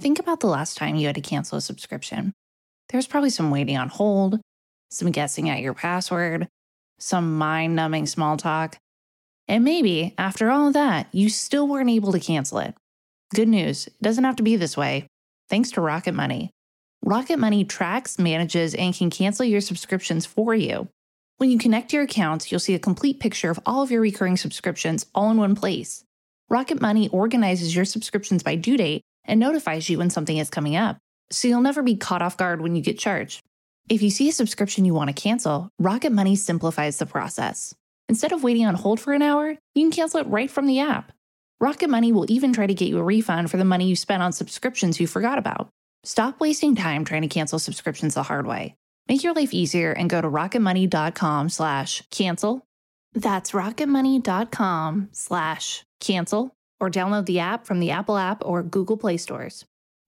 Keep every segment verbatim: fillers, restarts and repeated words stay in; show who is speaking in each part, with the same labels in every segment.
Speaker 1: Think about the last time you had to cancel a subscription. There was probably some waiting on hold, some guessing at your password, some mind-numbing small talk. And maybe, after all of that, you still weren't able to cancel it. Good news, it doesn't have to be this way. Thanks to Rocket Money. Rocket Money tracks, manages, and can cancel your subscriptions for you. When you connect your accounts, you'll see a complete picture of all of your recurring subscriptions all in one place. Rocket Money organizes your subscriptions by due date and notifies you when something is coming up, so you'll never be caught off guard when you get charged. If you see a subscription you want to cancel, Rocket Money simplifies the process. Instead of waiting on hold for an hour, you can cancel it right from the app. Rocket Money will even try to get you a refund for the money you spent on subscriptions you forgot about. Stop wasting time trying to cancel subscriptions the hard way. Make your life easier and go to rocketmoney.com slash cancel. That's rocketmoney.com slash cancel, or download the app from the Apple app or Google Play stores.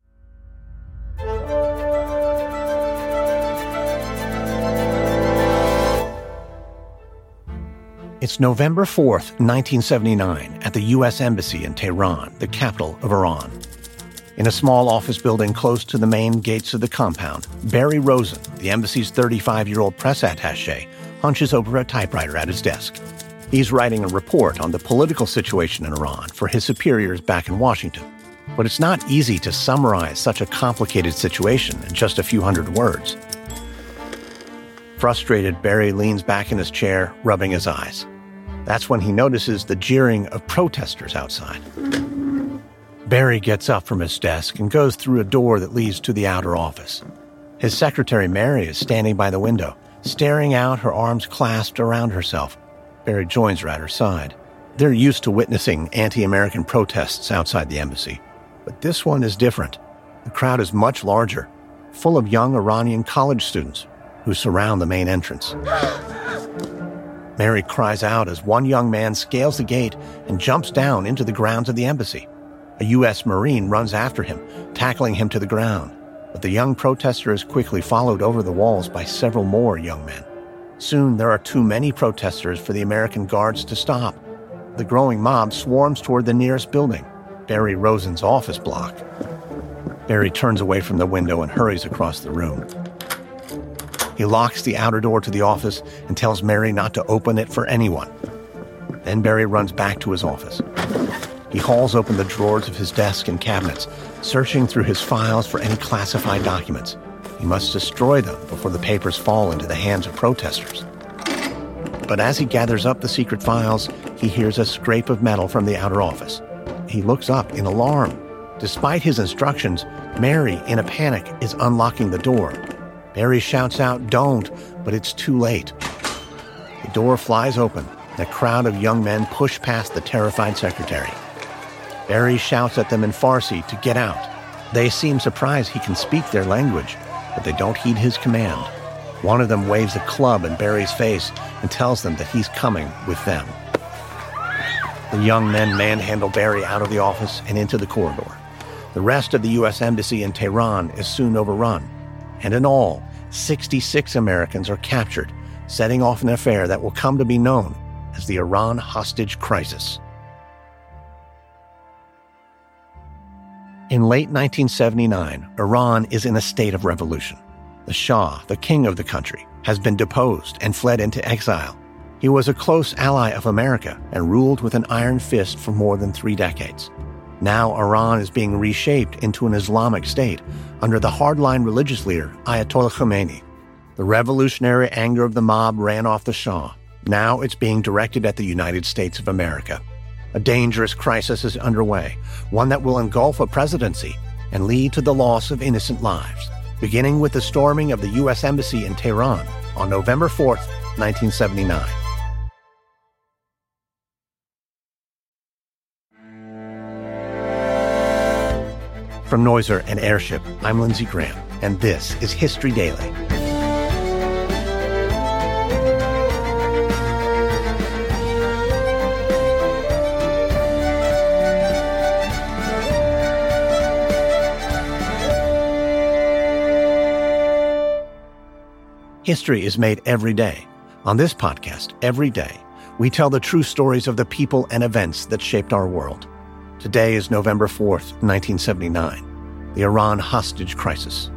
Speaker 2: It's November fourth, nineteen seventy-nine, at the U S Embassy in Tehran, the capital of Iran. In a small office building close to the main gates of the compound, Barry Rosen, the embassy's thirty-five-year-old press attaché, hunches over a typewriter at his desk. He's writing a report on the political situation in Iran for his superiors back in Washington. But it's not easy to summarize such a complicated situation in just a few hundred words. Frustrated, Barry leans back in his chair, rubbing his eyes. That's when he notices the jeering of protesters outside. Barry gets up from his desk and goes through a door that leads to the outer office. His secretary, Mary, is standing by the window, staring out, her arms clasped around herself. Barry joins her at her side. They're used to witnessing anti-American protests outside the embassy. But this one is different. The crowd is much larger, full of young Iranian college students who surround the main entrance. Mary cries out as one young man scales the gate and jumps down into the grounds of the embassy. A U S Marine runs after him, tackling him to the ground. But the young protester is quickly followed over the walls by several more young men. Soon, there are too many protesters for the American guards to stop. The growing mob swarms toward the nearest building, Barry Rosen's office block. Barry turns away from the window and hurries across the room. He locks the outer door to the office and tells Mary not to open it for anyone. Then Barry runs back to his office. He hauls open the drawers of his desk and cabinets, searching through his files for any classified documents. He must destroy them before the papers fall into the hands of protesters. But as he gathers up the secret files, he hears a scrape of metal from the outer office. He looks up in alarm. Despite his instructions, Mary, in a panic, is unlocking the door. Barry shouts out, "Don't," but it's too late. The door flies open, and a crowd of young men push past the terrified secretary. Barry shouts at them in Farsi to get out. They seem surprised he can speak their language, but they don't heed his command. One of them waves a club in Barry's face and tells them that he's coming with them. The young men manhandle Barry out of the office and into the corridor. The rest of the U S Embassy in Tehran is soon overrun, and in all, sixty-six Americans are captured, setting off an affair that will come to be known as the Iran hostage crisis. In late nineteen seventy-nine, Iran is in a state of revolution. The Shah, the king of the country, has been deposed and fled into exile. He was a close ally of America and ruled with an iron fist for more than three decades. Now Iran is being reshaped into an Islamic state under the hardline religious leader Ayatollah Khomeini. The revolutionary anger of the mob ran off the Shah. Now it's being directed at the United States of America. A dangerous crisis is underway, one that will engulf a presidency and lead to the loss of innocent lives, beginning with the storming of the U S Embassy in Tehran on November fourth, nineteen seventy-nine. From Noiser and Airship, I'm Lindsey Graham, and this is History Daily. History is made every day. On this podcast, every day, we tell the true stories of the people and events that shaped our world. Today is November fourth, nineteen seventy-nine. the Iran hostage crisis.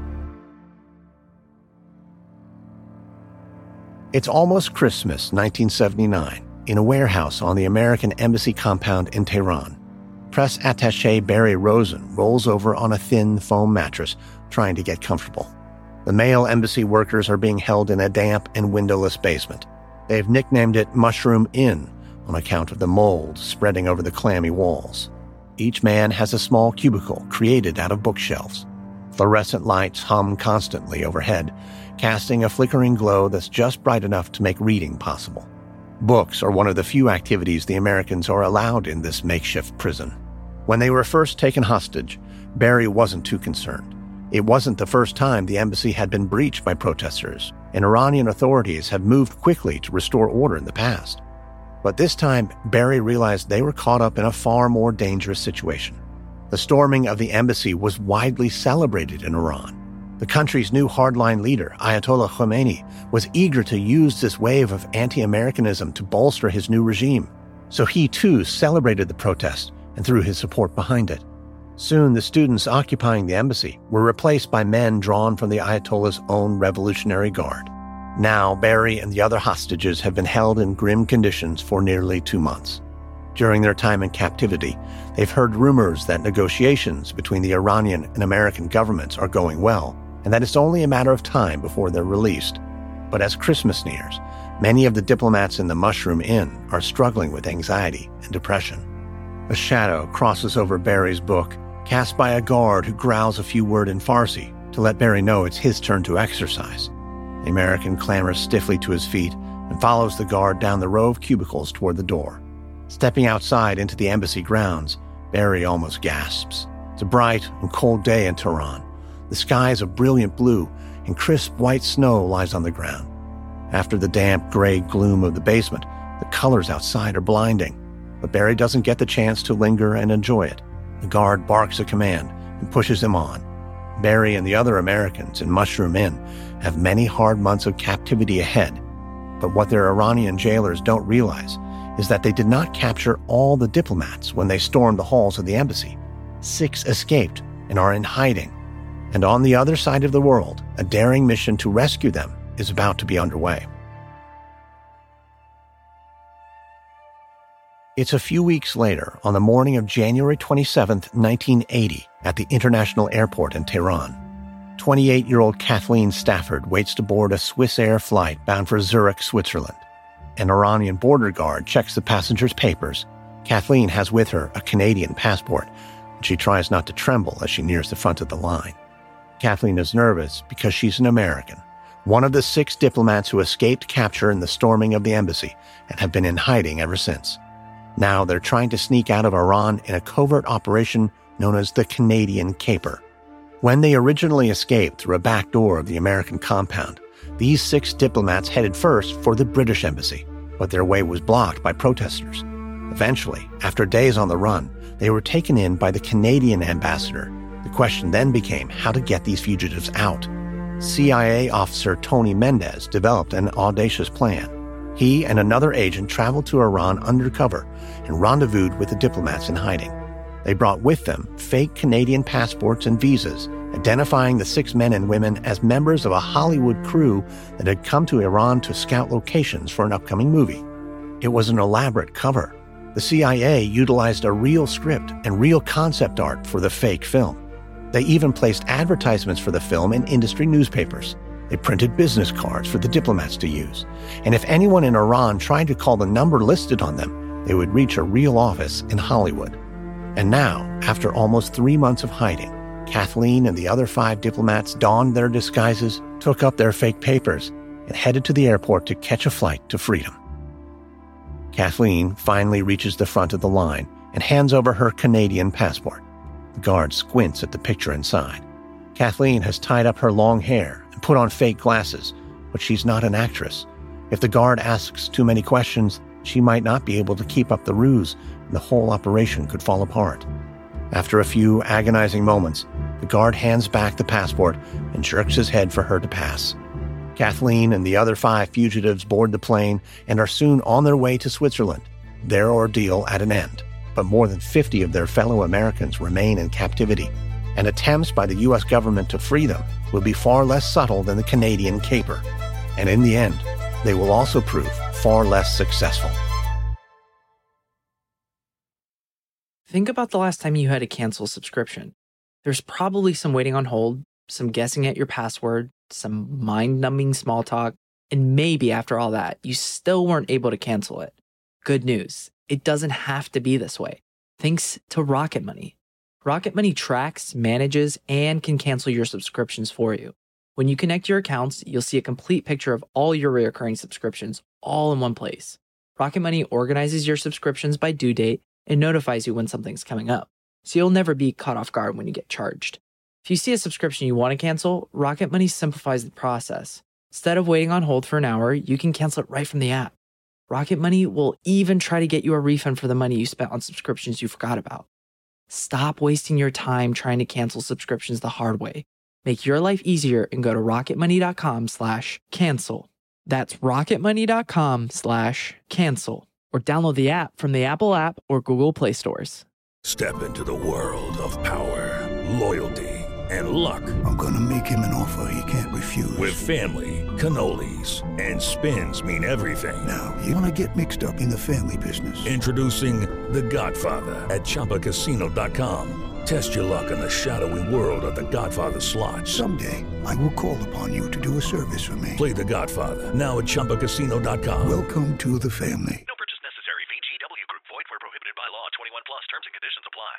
Speaker 2: It's almost Christmas, nineteen seventy-nine, in a warehouse on the American Embassy compound in Tehran. Press attaché Barry Rosen rolls over on a thin foam mattress, trying to get comfortable. The male embassy workers are being held in a damp and windowless basement. They've nicknamed it Mushroom Inn on account of the mold spreading over the clammy walls. Each man has a small cubicle created out of bookshelves. Fluorescent lights hum constantly overhead, casting a flickering glow that's just bright enough to make reading possible. Books are one of the few activities the Americans are allowed in this makeshift prison. When they were first taken hostage, Barry wasn't too concerned. It wasn't the first time the embassy had been breached by protesters, and Iranian authorities had moved quickly to restore order in the past. But this time, Barry realized they were caught up in a far more dangerous situation. The storming of the embassy was widely celebrated in Iran. The country's new hardline leader, Ayatollah Khomeini, was eager to use this wave of anti-Americanism to bolster his new regime. So he too celebrated the protest and threw his support behind it. Soon, the students occupying the embassy were replaced by men drawn from the Ayatollah's own Revolutionary Guard. Now, Barry and the other hostages have been held in grim conditions for nearly two months. During their time in captivity, they've heard rumors that negotiations between the Iranian and American governments are going well, and that it's only a matter of time before they're released. But as Christmas nears, many of the diplomats in the Mushroom Inn are struggling with anxiety and depression. A shadow crosses over Barry's book, cast by a guard who growls a few words in Farsi to let Barry know it's his turn to exercise. The American clambers stiffly to his feet and follows the guard down the row of cubicles toward the door. Stepping outside into the embassy grounds, Barry almost gasps. It's a bright and cold day in Tehran. The sky is a brilliant blue, and crisp white snow lies on the ground. After the damp, gray gloom of the basement, the colors outside are blinding. But Barry doesn't get the chance to linger and enjoy it. The guard barks a command and pushes him on. Barry and the other Americans in Mushroom Inn have many hard months of captivity ahead. But what their Iranian jailers don't realize is that they did not capture all the diplomats when they stormed the halls of the embassy. Six escaped and are in hiding. And on the other side of the world, a daring mission to rescue them is about to be underway. It's a few weeks later, on the morning of January twenty-seventh, nineteen eighty, at the International Airport in Tehran. twenty-eight-year-old Kathleen Stafford waits to board a Swissair flight bound for Zurich, Switzerland. An Iranian border guard checks the passenger's papers. Kathleen has with her a Canadian passport, and she tries not to tremble as she nears the front of the line. Kathleen is nervous because she's an American, one of the six diplomats who escaped capture in the storming of the embassy and have been in hiding ever since. Now they're trying to sneak out of Iran in a covert operation known as the Canadian Caper. When they originally escaped through a back door of the American compound, these six diplomats headed first for the British embassy, but their way was blocked by protesters. Eventually, after days on the run, they were taken in by the Canadian ambassador. The question then became how to get these fugitives out. C I A officer Tony Mendez developed an audacious plan. He and another agent traveled to Iran undercover and rendezvoused with the diplomats in hiding. They brought with them fake Canadian passports and visas, identifying the six men and women as members of a Hollywood crew that had come to Iran to scout locations for an upcoming movie. It was an elaborate cover. The C I A utilized a real script and real concept art for the fake film. They even placed advertisements for the film in industry newspapers. They printed business cards for the diplomats to use. And if anyone in Iran tried to call the number listed on them, they would reach a real office in Hollywood. And now, after almost three months of hiding, Kathleen and the other five diplomats donned their disguises, took up their fake papers, and headed to the airport to catch a flight to freedom. Kathleen finally reaches the front of the line and hands over her Canadian passport. The guard squints at the picture inside. Kathleen has tied up her long hair and put on fake glasses, but she's not an actress. If the guard asks too many questions, she might not be able to keep up the ruse, and the whole operation could fall apart. After a few agonizing moments, the guard hands back the passport and jerks his head for her to pass. Kathleen and the other five fugitives board the plane and are soon on their way to Switzerland, their ordeal at an end. But more than fifty of their fellow Americans remain in captivity. and attempts by the U S government to free them will be far less subtle than the Canadian caper. And in the end, they will also prove far less successful.
Speaker 3: Think about the last time you had to cancel a subscription. There's probably some waiting on hold, some guessing at your password, some mind-numbing small talk, and maybe after all that, you still weren't able to cancel it. Good news, it doesn't have to be this way. Thanks to Rocket Money. Rocket Money tracks, manages, and can cancel your subscriptions for you. When you connect your accounts, you'll see a complete picture of all your recurring subscriptions all in one place. Rocket Money organizes your subscriptions by due date and notifies you when something's coming up, so you'll never be caught off guard when you get charged. If you see a subscription you want to cancel, Rocket Money simplifies the process. Instead of waiting on hold for an hour, you can cancel it right from the app. Rocket Money will even try to get you a refund for the money you spent on subscriptions you forgot about. Stop wasting your time trying to cancel subscriptions the hard way. Make your life easier and go to rocketmoney.com slash cancel. That's rocketmoney.com slash cancel. Or download the app from the Apple app or Google Play stores.
Speaker 4: Step into the world of power, loyalty, and luck.
Speaker 5: I'm gonna make him an offer he can't refuse.
Speaker 4: With family, cannolis, and spins mean everything.
Speaker 5: Now, you wanna get mixed up in the family business.
Speaker 4: Introducing The Godfather at Chumba Casino dot com. Test your luck in the shadowy world of The Godfather slot.
Speaker 5: Someday, I will call upon you to do a service for me.
Speaker 4: Play The Godfather, now at Chumba Casino dot com.
Speaker 5: Welcome to the family.
Speaker 6: No purchase necessary. V G W Group. Void where prohibited by law. twenty-one plus. Terms and conditions apply.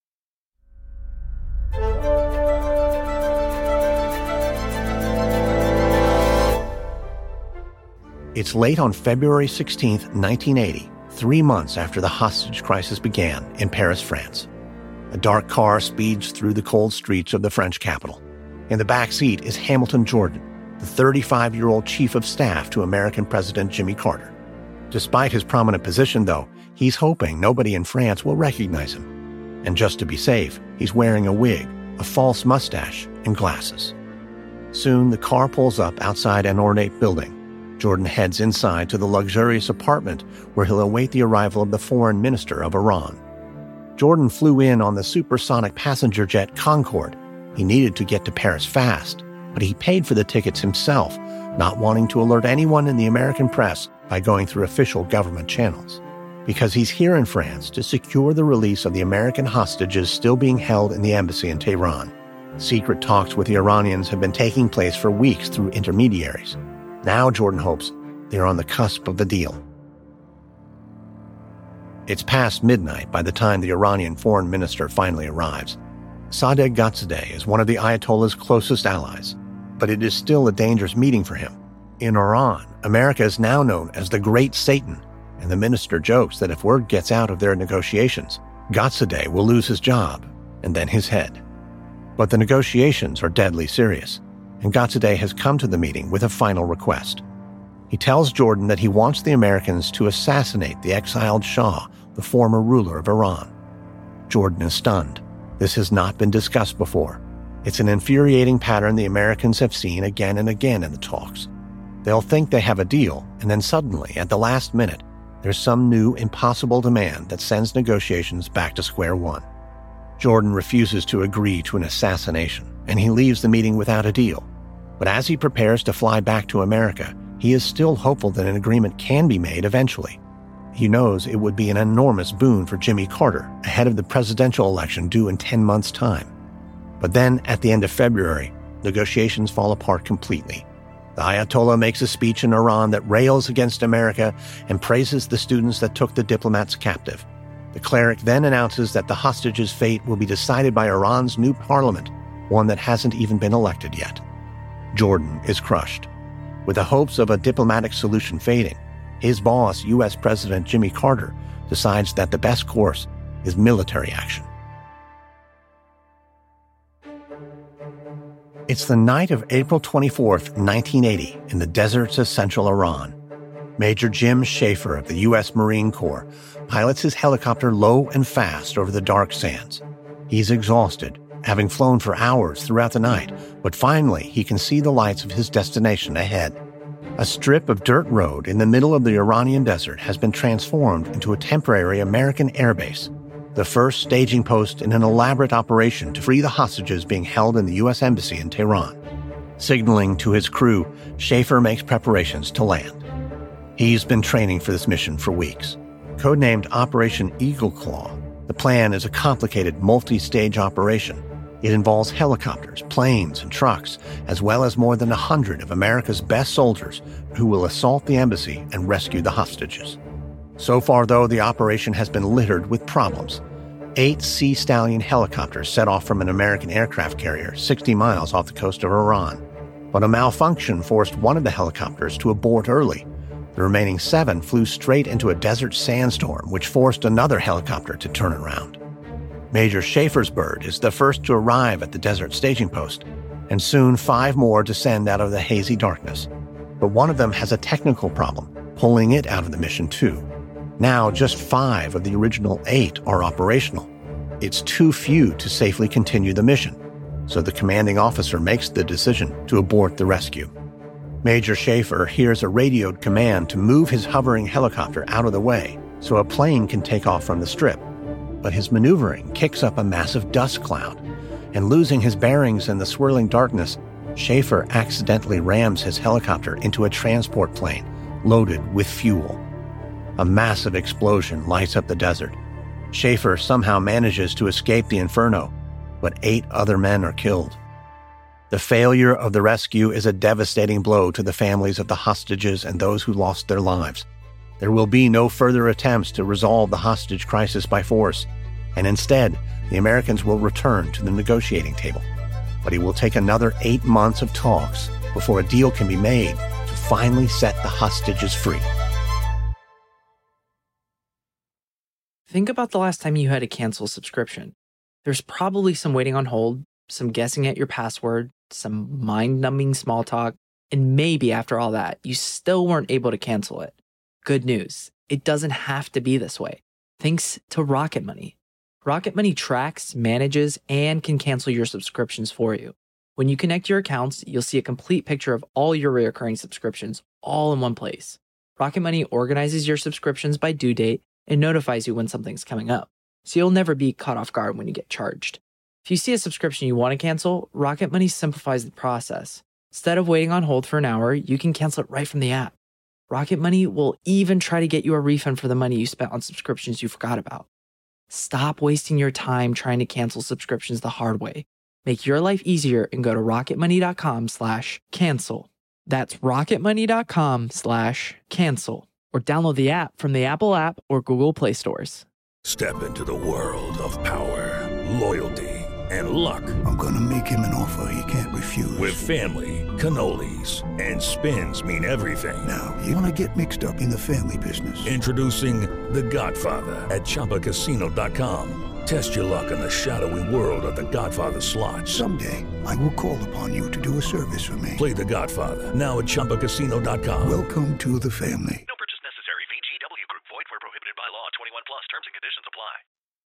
Speaker 2: It's late on February sixteenth, nineteen eighty, three months after the hostage crisis began in Paris, France. A dark car speeds through the cold streets of the French capital. In the back seat is Hamilton Jordan, the thirty-five-year-old chief of staff to American President Jimmy Carter. Despite his prominent position, though, he's hoping nobody in France will recognize him. And just to be safe, he's wearing a wig, a false mustache, and glasses. Soon, the car pulls up outside an ornate building. Jordan heads inside to the luxurious apartment where he'll await the arrival of the foreign minister of Iran. Jordan flew in on the supersonic passenger jet Concorde. He needed to get to Paris fast, but he paid for the tickets himself, not wanting to alert anyone in the American press by going through official government channels. Because he's here in France to secure the release of the American hostages still being held in the embassy in Tehran. Secret talks with the Iranians have been taking place for weeks through intermediaries. Now Jordan hopes they're on the cusp of the deal. It's past midnight by the time the Iranian foreign minister finally arrives. Sadegh Ghatsadeh is one of the Ayatollah's closest allies, but it is still a dangerous meeting for him. In Iran, America is now known as the Great Satan, and the minister jokes that if word gets out of their negotiations, Ghatsadeh will lose his job and then his head. But the negotiations are deadly serious, and Ghatsadeh has come to the meeting with a final request. He tells Jordan that he wants the Americans to assassinate the exiled Shah, the former ruler of Iran. Jordan is stunned. This has not been discussed before. It's an infuriating pattern the Americans have seen again and again in the talks. They'll think they have a deal, and then suddenly, at the last minute, there's some new impossible demand that sends negotiations back to square one. Jordan refuses to agree to an assassination, and he leaves the meeting without a deal. But as he prepares to fly back to America, he is still hopeful that an agreement can be made eventually. He knows it would be an enormous boon for Jimmy Carter ahead of the presidential election due in ten months' time. But then, at the end of February, negotiations fall apart completely. The Ayatollah makes a speech in Iran that rails against America and praises the students that took the diplomats captive. The cleric then announces that the hostages' fate will be decided by Iran's new parliament, one that hasn't even been elected yet. Jordan is crushed. With the hopes of a diplomatic solution fading, his boss, U S President Jimmy Carter, decides that the best course is military action. It's the night of April twenty-fourth, nineteen eighty, in the deserts of central Iran. Major Jim Schaefer of the U S Marine Corps pilots his helicopter low and fast over the dark sands. He's exhausted, having flown for hours throughout the night, but finally he can see the lights of his destination ahead. A strip of dirt road in the middle of the Iranian desert has been transformed into a temporary American airbase. the first staging post in an elaborate operation to free the hostages being held in the U S Embassy in Tehran. Signaling to his crew, Schaefer makes preparations to land. He's been training for this mission for weeks. Codenamed Operation Eagle Claw, the plan is a complicated multi-stage operation. It involves helicopters, planes, and trucks, as well as more than a hundred of America's best soldiers who will assault the embassy and rescue the hostages. So far, though, the operation has been littered with problems. Eight Sea Stallion helicopters set off from an American aircraft carrier sixty miles off the coast of Iran. But a malfunction forced one of the helicopters to abort early. The remaining seven flew straight into a desert sandstorm, which forced another helicopter to turn around. Major Schaefer's bird is the first to arrive at the desert staging post, and soon five more descend out of the hazy darkness. But one of them has a technical problem, pulling it out of the mission too. Now, just five of the original eight are operational. It's too few to safely continue the mission, so the commanding officer makes the decision to abort the rescue. Major Schaefer hears a radioed command to move his hovering helicopter out of the way so a plane can take off from the strip. But his maneuvering kicks up a massive dust cloud, and losing his bearings in the swirling darkness, Schaefer accidentally rams his helicopter into a transport plane loaded with fuel. A massive explosion lights up the desert. Schaefer somehow manages to escape the inferno, but eight other men are killed. The failure of the rescue is a devastating blow to the families of the hostages and those who lost their lives. There will be no further attempts to resolve the hostage crisis by force, and instead, the Americans will return to the negotiating table. But it will take another eight months of talks before a deal can be made to finally set the hostages free.
Speaker 3: Think about the last time you had to cancel a subscription. There's probably some waiting on hold, some guessing at your password, some mind-numbing small talk, and maybe after all that, you still weren't able to cancel it. Good news, it doesn't have to be this way. Thanks to Rocket Money. Rocket Money tracks, manages, and can cancel your subscriptions for you. When you connect your accounts, you'll see a complete picture of all your recurring subscriptions all in one place. Rocket Money organizes your subscriptions by due date and notifies you when something's coming up, so you'll never be caught off guard when you get charged. If you see a subscription you want to cancel, Rocket Money simplifies the process. Instead of waiting on hold for an hour, you can cancel it right from the app. Rocket Money will even try to get you a refund for the money you spent on subscriptions you forgot about. Stop wasting your time trying to cancel subscriptions the hard way. Make your life easier and go to rocketmoney.com slash cancel. That's rocketmoney.com slash cancel. Or download the app from the Apple app or Google Play stores.
Speaker 4: Step into the world of power, loyalty, and luck.
Speaker 5: I'm gonna make him an offer he can't refuse.
Speaker 4: With family, cannolis, and spins mean everything.
Speaker 5: Now, you wanna get mixed up in the family business.
Speaker 4: Introducing The Godfather at Chumba Casino dot com. Test your luck in the shadowy world of The Godfather slot.
Speaker 5: Someday, I will call upon you to do a service for me.
Speaker 4: Play The Godfather now at Chumba Casino dot com.
Speaker 5: Welcome to the family.
Speaker 6: No purchase necessary. V G W Group. Void where prohibited by law. twenty-one plus. Terms and conditions apply.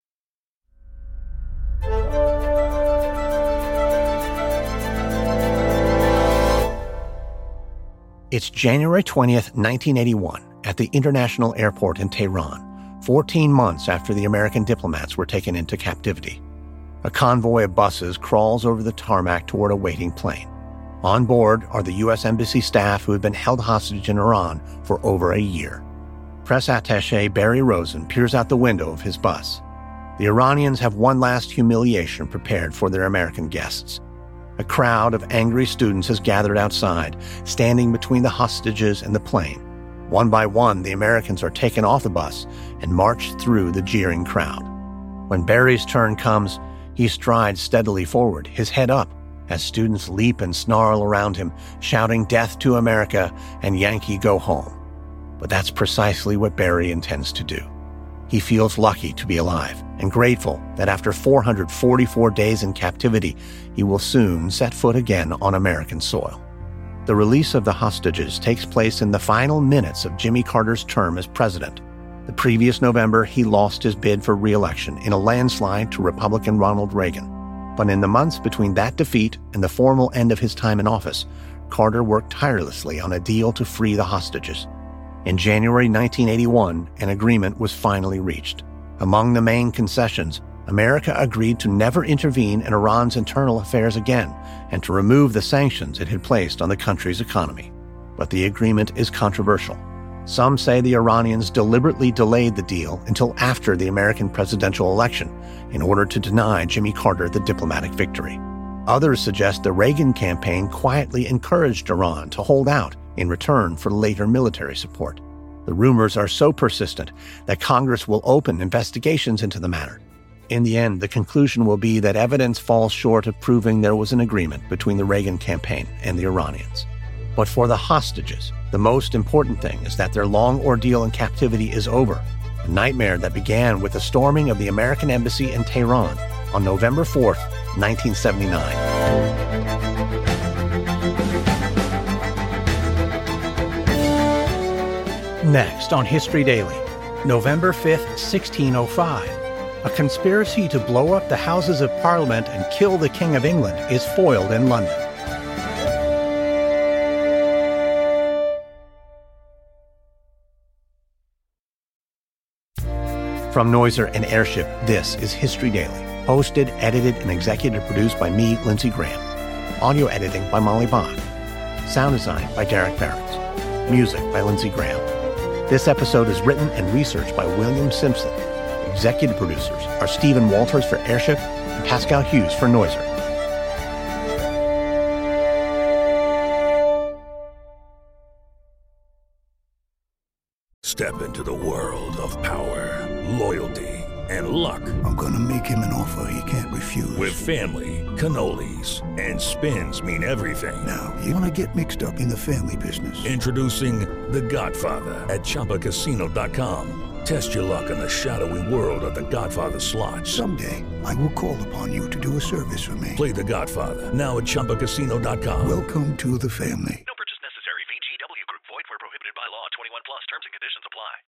Speaker 2: It's January twentieth, nineteen eighty-one, at the International Airport in Tehran, fourteen months after the American diplomats were taken into captivity. A convoy of buses crawls over the tarmac toward a waiting plane. On board are the U S Embassy staff who had been held hostage in Iran for over a year. Press attaché Barry Rosen peers out the window of his bus. The Iranians have one last humiliation prepared for their American guests. A crowd of angry students has gathered outside, standing between the hostages and the plane. One by one, the Americans are taken off the bus and marched through the jeering crowd. When Barry's turn comes, he strides steadily forward, his head up, as students leap and snarl around him, shouting "Death to America" and "Yankee, go home." But that's precisely what Barry intends to do. He feels lucky to be alive and grateful that after four hundred forty-four days in captivity, he will soon set foot again on American soil. The release of the hostages takes place in the final minutes of Jimmy Carter's term as president. The previous November, he lost his bid for re-election in a landslide to Republican Ronald Reagan. But in the months between that defeat and the formal end of his time in office, Carter worked tirelessly on a deal to free the hostages. In January nineteen eighty-one, an agreement was finally reached. Among the main concessions, America agreed to never intervene in Iran's internal affairs again and to remove the sanctions it had placed on the country's economy. But the agreement is controversial. Some say the Iranians deliberately delayed the deal until after the American presidential election in order to deny Jimmy Carter the diplomatic victory. Others suggest the Reagan campaign quietly encouraged Iran to hold out in return for later military support. The rumors are so persistent that Congress will open investigations into the matter. In the end, the conclusion will be that evidence falls short of proving there was an agreement between the Reagan campaign and the Iranians. But for the hostages, the most important thing is that their long ordeal in captivity is over, a nightmare that began with the storming of the American embassy in Tehran on November fourth, nineteen seventy-nine. Next on History Daily, November fifth, sixteen oh five. A conspiracy to blow up the Houses of Parliament and kill the King of England is foiled in London. From Noiser and Airship, this is History Daily, hosted, edited, and executive produced by me, Lindsey Graham. Audio editing by Molly Bach. Sound design by Derek Barrett. Music by Lindsey Graham. This episode is written and researched by William Simpson. Executive producers are Stephen Walters for Airship and Pascal Hughes for Noiser.
Speaker 4: Step into the world of power, loyalty, and luck.
Speaker 5: I'm gonna make him an offer he can't refuse.
Speaker 4: With family, cannolis, and spins mean everything.
Speaker 5: Now, you wanna get mixed up in the family business.
Speaker 4: Introducing The Godfather at Chumba Casino dot com. Test your luck in the shadowy world of The Godfather slot.
Speaker 5: Someday, I will call upon you to do a service for me.
Speaker 4: Play The Godfather, now at Chumba Casino dot com.
Speaker 5: Welcome to the family.
Speaker 6: No purchase necessary. V G W Group. Void where prohibited by law. twenty-one plus. Terms and conditions apply.